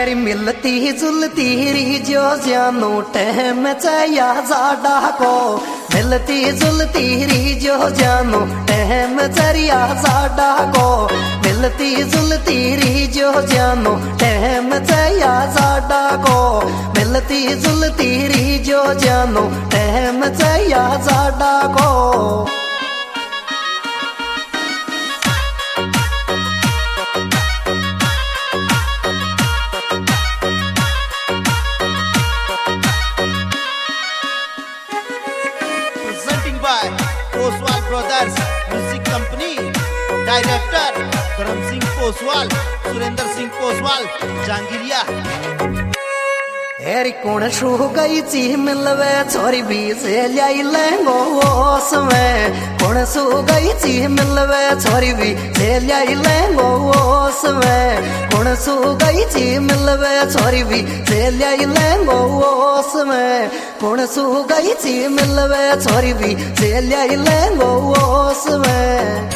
हेरी मिलती जुलती री जो जानो टहम चया जाडा को मिलती जुलती री जो जानो टहम चरिया जाडा को मिलती जुलती री जो जानो टहम चया जाडा को मिलती जुलती री जो जानो टहम चया जाडा को Poswal brothers music company director Dharam Singh Poswal Surendra Singh Poswal Jangiriya. हेरी कौन शू गई ची मिलवे छोरी भी से लाई लेंगो ओस में कौन सू गई ची मिलवे छोरी भी से लाई लेंगो ओस में कौन सू गई ची मिलवे छोरी भी से लाई लेंगो ओस में कौन सू गई ची मिलवे छोरी भी से लाई लेंगो ओस में।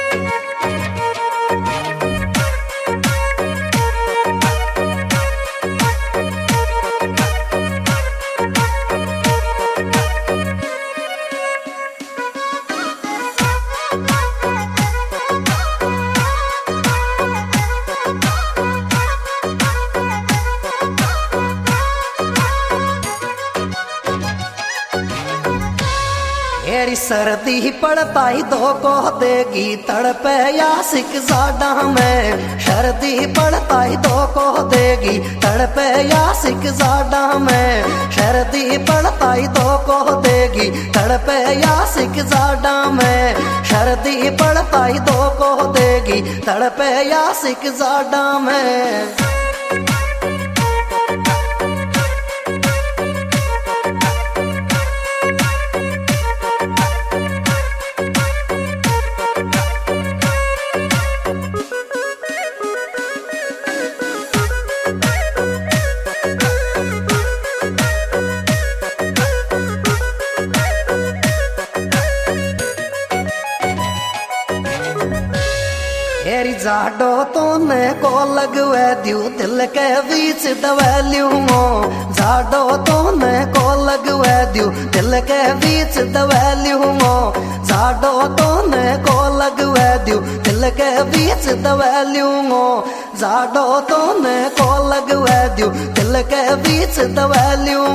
हेरी सर्दी पड़ताई दो को देगी तड़पे यासिक जाडा में सर्दी पड़ताई दो को देगी तड़पे यासिक जाडा में सर्दी पड़ताई दो को देगी तड़पे यासिक जाडा में सर्दी पड़ताई दो को देगी तड़पे यासिक जाडा में। हेरी जाडो तो ने को लगवे दियो दिल के बीच दवालियो जाडो तो ने को लगवे दियो दिल के बीच दवालियो जाडो तो ने को लगवे दियो दिल के बीच दवालियो जाडो तो ने को लगवे दियो दिल के बीच दवालियो।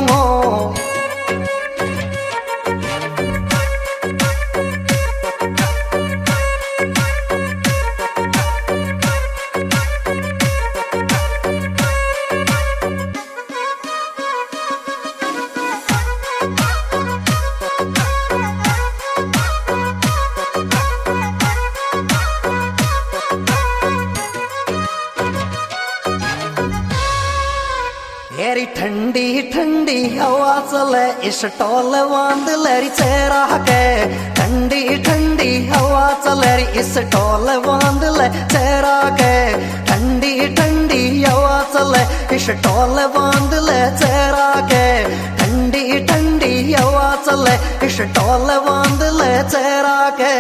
हेरी ठंडी ठंडी हवा चले इस टोल बांध लेरी चेहरा के ठंडी ठंडी हवा चले इस टोल बांध ले चेहरा के ठंडी ठंडी हवा चले इस टोल बांध ले चेहरा के ठंडी ठंडी हवा चले इस टोल बांध ले चेहरा के।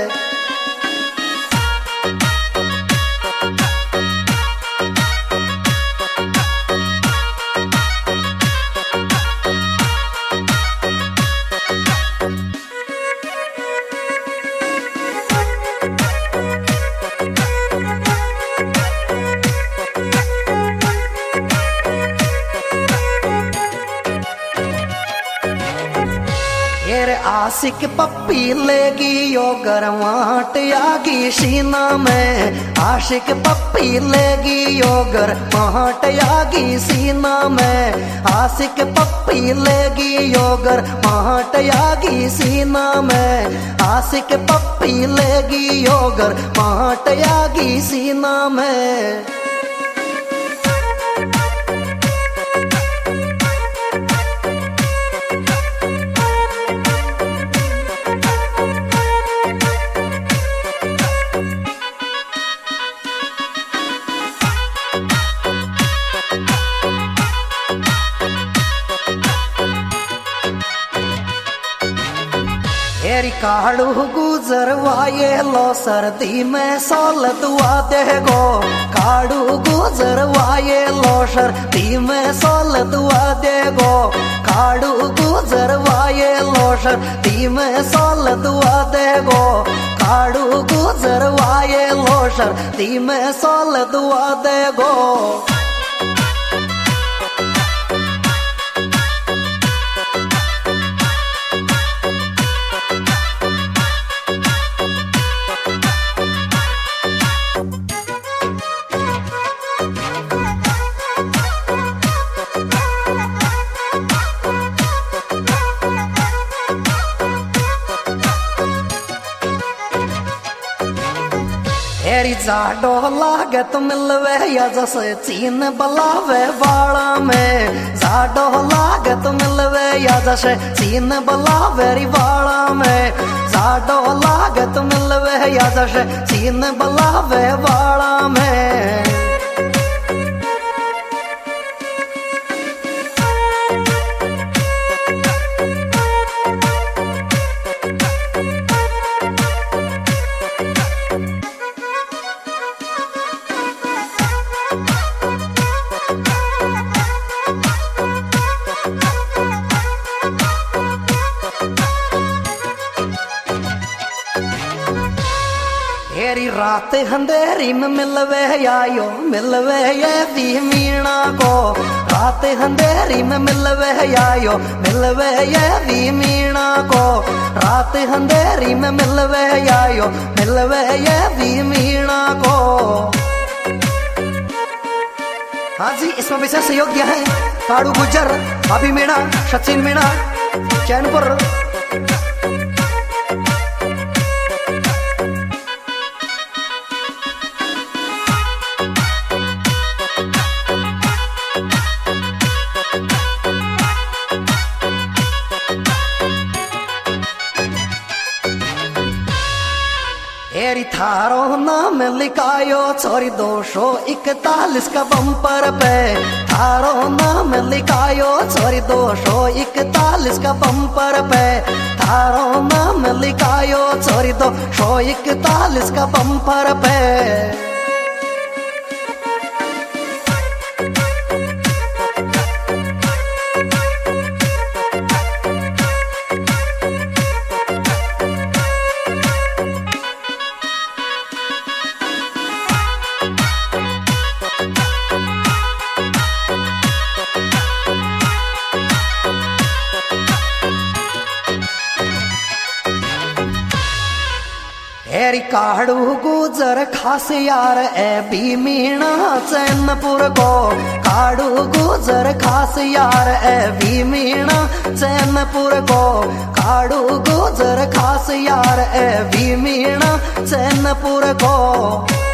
आशिक पप्पी लेगी यो गरमाट आगी सीना में आशिक पप्पी लेगी यो गरमाट आगी सीना में आशिक पप्पी लेगी यो गरमाट आगी सीना में आशिक पप्पी लेगी यो गरमाट आगी सीना में। हेरी काड़ू गुजरवाए लो सर्दी में सोल दुआ देगो काड़ू गुजरवाए लो सर्दी में सोल दुआ देगो काड़ू गुजरवाए लो सर्दी में सोल दुआ देगो काड़ू गुजरवाए लो सर्दी में सोल दुआ देगो हेरी जाडो लागत मिलवे या जैसे चीन बलावे बाड़ा में जाडो लागत मिलवे या जैसे चीन बलावे री बाड़ा में जाडो लागत मिलवे या जैसे चीन बलावे बाड़ा में हेरी रात अंधेरी में मिलवे आयो मिलवे ये भी मीणा को रात अंधेरी में मिलवे आयो मिलवे ये भी मीणा को रात अंधेरी में मिलवे आयो मिलवे ये भी मीणा को। हाँ जी, इसमें विशेष सहयोग दिया है काड़ू गुज्जर, अभी मीणा, सचिन मीणा, चैनपुर। हेरी थारो नाम लिखायो छोरी 241 का बम्पर पे थारो नाम लिखायो छोरी 241 का बम्पर पे थारो नाम लिखायो छोरी 241 का बम्पर पे। हेरी काड़ू गुजर खास यार ए भी मीणा चैनपुर को काड़ू गुजर खास यार ए भी मीणा चैनपुर को काड़ू गुजर खास यार ए भी मीणा चैनपुर को।